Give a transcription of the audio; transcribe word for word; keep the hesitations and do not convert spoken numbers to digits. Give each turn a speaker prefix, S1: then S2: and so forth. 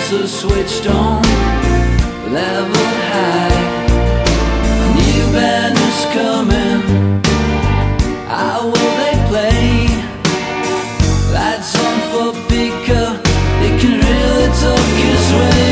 S1: are switched on, level high. A new band is coming, how will they play? Lights on for Pika, they can really talk his way.